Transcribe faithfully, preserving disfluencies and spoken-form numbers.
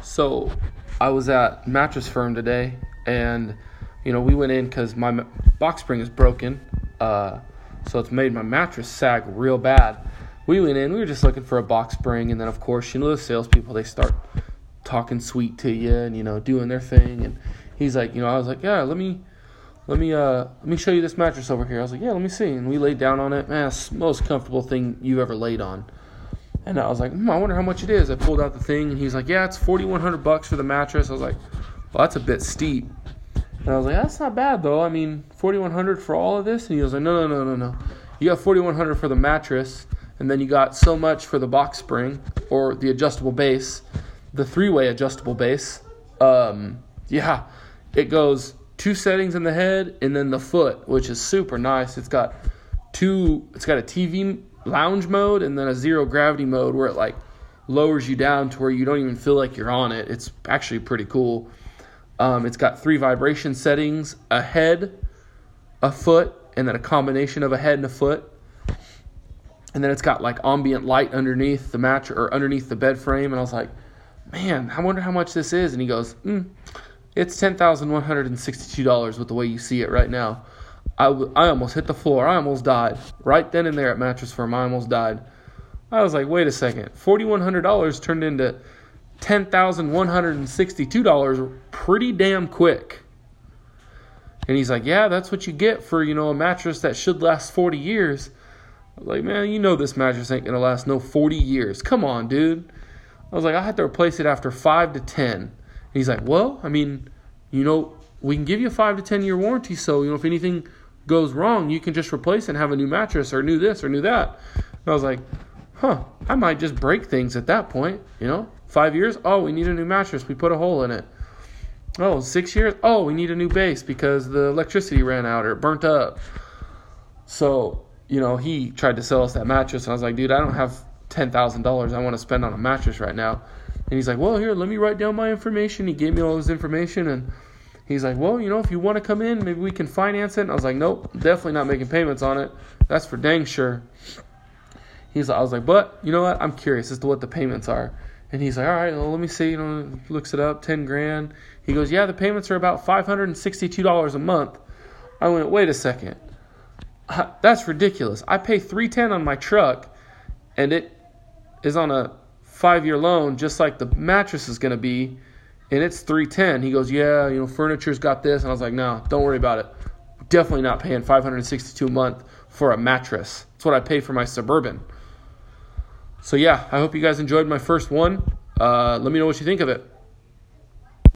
So I was at Mattress Firm today, and you know we went in because my ma- box spring is broken, uh, so it's made my mattress sag real bad. We went in, we were just looking for a box spring, and then of course you know the salespeople, they start talking sweet to you and you know doing their thing. And he's like, you know, I was like, yeah, let me, let me, uh, let me show you this mattress over here. I was like, yeah, let me see. And we laid down on it. Man, it's the most comfortable thing you've ever laid on. And I was like, hmm, I wonder how much it is. I pulled out the thing, and he's like, yeah, it's forty-one hundred bucks for the mattress. I was like, well, that's a bit steep. And I was like, that's not bad though. I mean, forty-one hundred for all of this? And he was like, no, no, no, no, no. You got forty-one hundred for the mattress, and then you got so much for the box spring or the adjustable base, the three-way adjustable base. Um, yeah, it goes two settings in the head and then the foot, which is super nice. It's got two. It's got a T V lounge mode and then a zero gravity mode where it like lowers you down to where you don't even feel like you're on it. It's actually pretty cool. Um, it's got three vibration settings: a head, a foot, and then a combination of a head and a foot. And then it's got like ambient light underneath the mattress or underneath the bed frame. And I was like, man, I wonder how much this is. And he goes, mm, it's ten thousand one hundred sixty-two dollars with the way you see it right now. I, w- I almost hit the floor. I almost died. Right then and there at Mattress Firm, I almost died. I was like, wait a second. forty-one hundred dollars turned into ten thousand one hundred sixty-two dollars pretty damn quick. And he's like, yeah, that's what you get for, you know, a mattress that should last forty years. I was like, man, you know this mattress ain't going to last no forty years. Come on, dude. I was like, I had to replace it after five to ten. And he's like, well, I mean, you know, we can give you a five to ten year warranty. So, you know, if anything goes wrong, you can just replace it and have a new mattress or new this or new that. And I was like, huh, I might just break things at that point. You know, five years. Oh, we need a new mattress. We put a hole in it. Oh, six years. Oh, we need a new base because the electricity ran out or it burnt up. So, you know, he tried to sell us that mattress. And I was like, dude, I don't have ten thousand dollars I want to spend on a mattress right now. And he's like, well, here, let me write down my information. He gave me all his information. And he's like, well, you know, if you want to come in, maybe we can finance it. And I was like, nope, definitely not making payments on it. That's for dang sure. He's like, I was like, but you know what? I'm curious as to what the payments are. And he's like, all right, well, let me see. You know, looks it up, ten grand. He goes, yeah, the payments are about five hundred sixty-two dollars a month. I went, wait a second. That's ridiculous. I pay three hundred ten dollars on my truck, and it is on a five-year loan, just like the mattress is going to be, and it's three hundred ten dollars. He goes, yeah, you know, furniture's got this. And I was like, no, don't worry about it. Definitely not paying five hundred sixty-two dollars a month for a mattress. That's what I pay for my Suburban. So, yeah, I hope you guys enjoyed my first one. Uh, let me know what you think of it.